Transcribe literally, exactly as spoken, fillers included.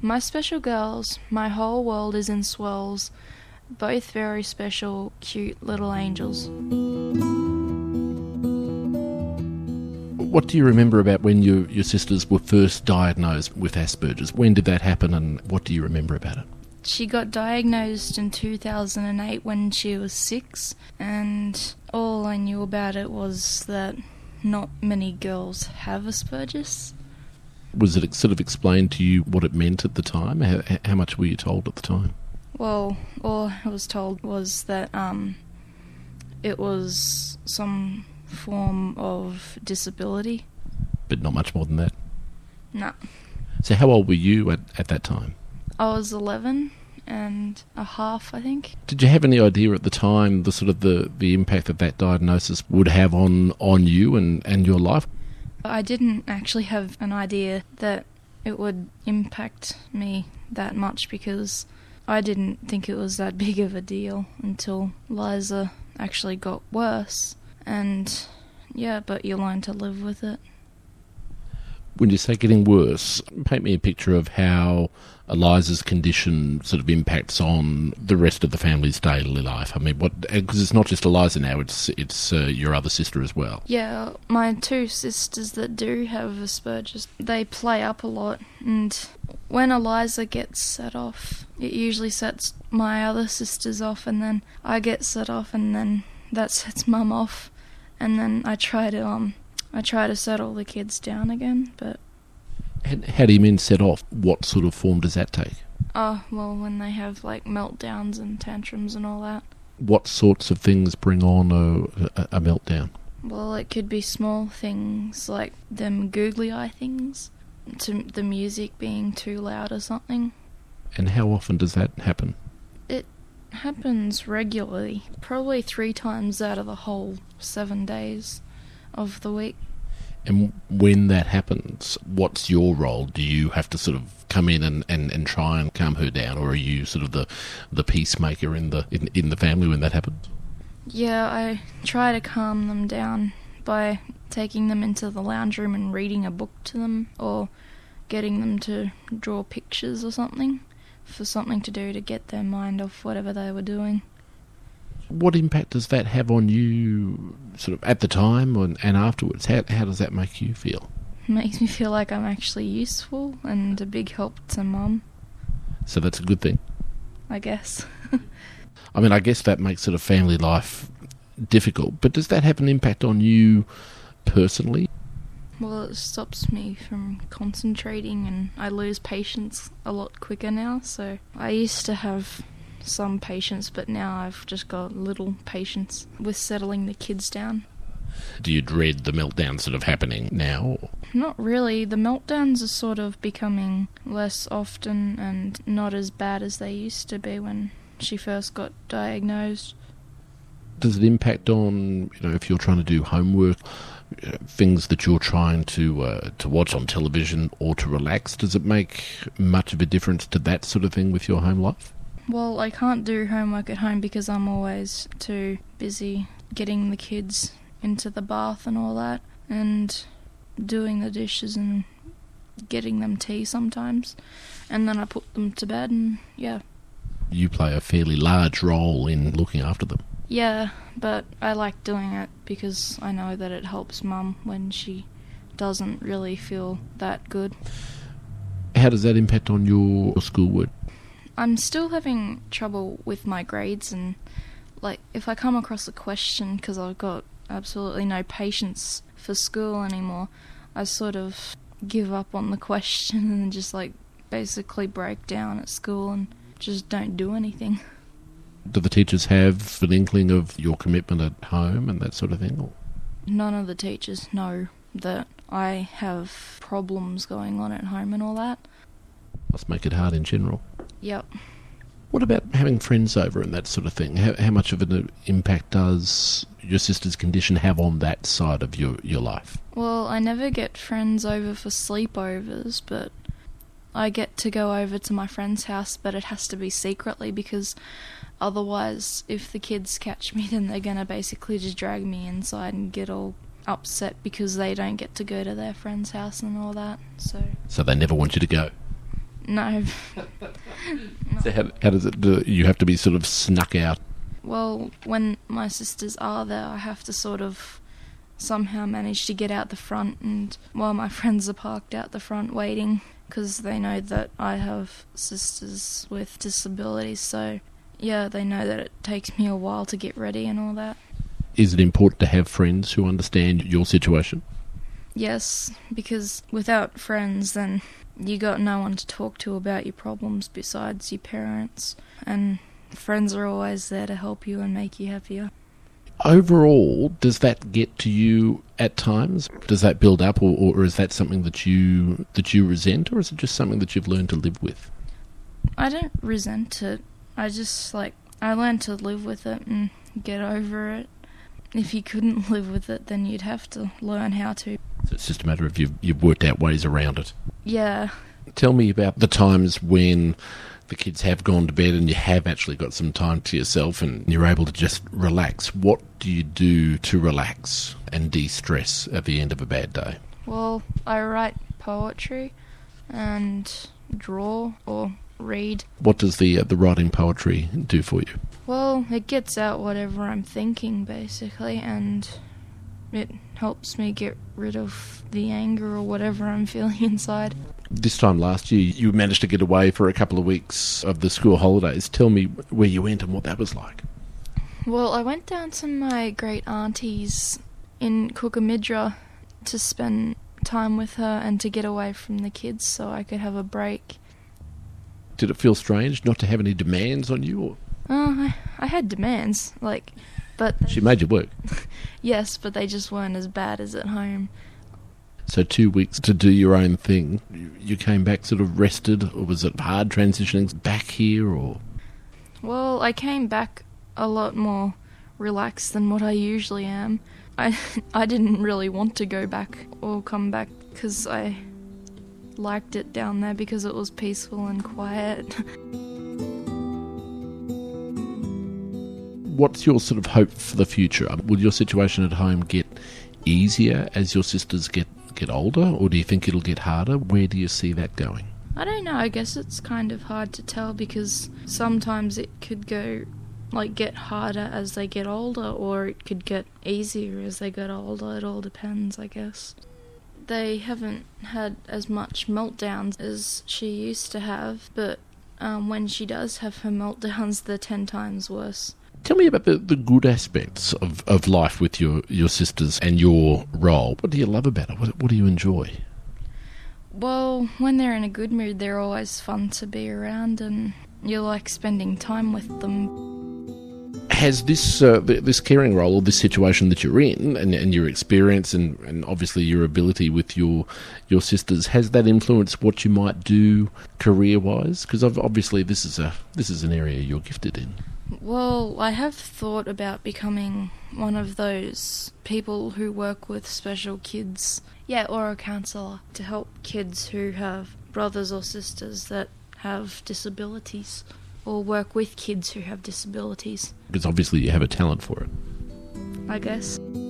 My special girls, my whole world is in swirls, both very special, cute little angels. What do you remember about when you, your sisters were first diagnosed with Asperger's? When did that happen, and what do you remember about it? She got diagnosed in two thousand eight when she was six, and all I knew about it was that not many girls have Asperger's. Was it sort of explained to you what it meant at the time? How, how much were you told at the time? Well, all I was told was that um, it was some form of disability. But not much more than that? No. So how old were you at, at that time? I was eleven and a half, I think. Did you have any idea at the time the sort of the, the impact that that diagnosis would have on, on you and, and your life? I didn't actually have an idea that it would impact me that much because I didn't think it was that big of a deal until Liza actually got worse. And yeah, but you learn to live with it. When you say getting worse, paint me a picture of how Eliza's condition sort of impacts on the rest of the family's daily life. I mean, what? Because it's not just Eliza now; it's it's uh, your other sister as well. Yeah, my two sisters that do have Asperger's, they play up a lot, and when Eliza gets set off, it usually sets my other sisters off, and then I get set off, and then that sets Mum off, and then I try to um I try to settle the kids down again, but. And how do you mean set off? What sort of form does that take? Oh, well, when they have, like, meltdowns and tantrums and all that. What sorts of things bring on a, a, a meltdown? Well, it could be small things, like them googly eye things, to the music being too loud or something. And how often does that happen? It happens regularly, probably three times out of the whole seven days of the week. And when that happens, what's your role? Do you have to sort of come in and, and, and try and calm her down, or are you sort of the, the peacemaker in the in, in the family when that happens? Yeah, I try to calm them down by taking them into the lounge room and reading a book to them, or getting them to draw pictures or something, for something to do to get their mind off whatever they were doing. What impact does that have on you, sort of at the time and, and afterwards? How how does that make you feel? It makes me feel like I'm actually useful and a big help to Mum. So that's a good thing? I guess. I mean, I guess that makes sort of family life difficult, but does that have an impact on you personally? Well, it stops me from concentrating, and I lose patience a lot quicker now, so I used to have some patience, but now I've just got little patience with settling the kids down. Do you dread the meltdown sort of happening now? Not really. The meltdowns are sort of becoming less often and not as bad as they used to be when she first got diagnosed. Does it impact on, you know, if you're trying to do homework, you know, things that you're trying to uh, to watch on television or to relax? Does it make much of a difference to that sort of thing with your home life? Well, I can't do homework at home because I'm always too busy getting the kids into the bath and all that, and doing the dishes and getting them tea sometimes, and then I put them to bed, and yeah. You play a fairly large role in looking after them. Yeah, but I like doing it because I know that it helps Mum when she doesn't really feel that good. How does that impact on your schoolwork? I'm still having trouble with my grades, and like if I come across a question, because I've got absolutely no patience for school anymore, I sort of give up on the question and just like basically break down at school and just don't do anything. Do the teachers have an inkling of your commitment at home and that sort of thing? Or? None of the teachers know that I have problems going on at home and all that. Must make it hard in general. Yep. What about having friends over and that sort of thing? How, how much of an impact does your sister's condition have on that side of your, your life? Well, I never get friends over for sleepovers, but I get to go over to my friend's house, but it has to be secretly because otherwise, if the kids catch me, then they're going to basically just drag me inside and get all upset because they don't get to go to their friend's house and all that. So, so they never want you to go? No. So how, how does it do? You have to be sort of snuck out? Well, when my sisters are there, I have to sort of somehow manage to get out the front, and while my friends are parked out the front waiting, because they know that I have sisters with disabilities, so yeah, they know that it takes me a while to get ready and all that. Is it important to have friends who understand your situation? Yes, because without friends, then you got no one to talk to about your problems besides your parents, and friends are always there to help you and make you happier. Overall, does that get to you at times? Does that build up, or, or is that something that you that you resent, or is it just something that you've learned to live with? I don't resent it. I just, like, I learned to live with it and get over it. If you couldn't live with it, then you'd have to learn how to. So it's just a matter of you've, you've worked out ways around it. Yeah. Tell me about the times when the kids have gone to bed and you have actually got some time to yourself and you're able to just relax. What do you do to relax and de-stress at the end of a bad day? Well, I write poetry and draw or read. What does the uh, the writing poetry do for you? Well, it gets out whatever I'm thinking, basically, and it helps me get rid of the anger or whatever I'm feeling inside. This time last year, you managed to get away for a couple of weeks of the school holidays. Tell me where you went and what that was like. Well, I went down to my great auntie's in Cookamidra to spend time with her and to get away from the kids so I could have a break. Did it feel strange not to have any demands on you? Or? Oh, I, I had demands, like, but... She made you work? Yes, but they just weren't as bad as at home. So two weeks to do your own thing. You came back sort of rested, or was it hard transitioning back here, or...? Well, I came back a lot more relaxed than what I usually am. I, I didn't really want to go back or come back because I liked it down there because it was peaceful and quiet. What's your sort of hope for the future? Will your situation at home get easier as your sisters get, get older, or do you think it'll get harder? Where do you see that going? I don't know, I guess it's kind of hard to tell because sometimes it could go, like, get harder as they get older, or it could get easier as they get older. It all depends, I guess. They haven't had as much meltdowns as she used to have, but um, when she does have her meltdowns, they're ten times worse. Tell me about the, the good aspects of, of life with your, your sisters and your role. What do you love about it? What, what do you enjoy? Well, when they're in a good mood, they're always fun to be around, and you like spending time with them. Has this uh, this caring role, or this situation that you're in, and, and your experience, and, and obviously your ability with your your sisters, has that influenced what you might do career-wise? Because obviously this is a this is an area you're gifted in. Well, I have thought about becoming one of those people who work with special kids, yeah, or a counsellor, to help kids who have brothers or sisters that have disabilities, or work with kids who have disabilities. Because obviously you have a talent for it. I guess.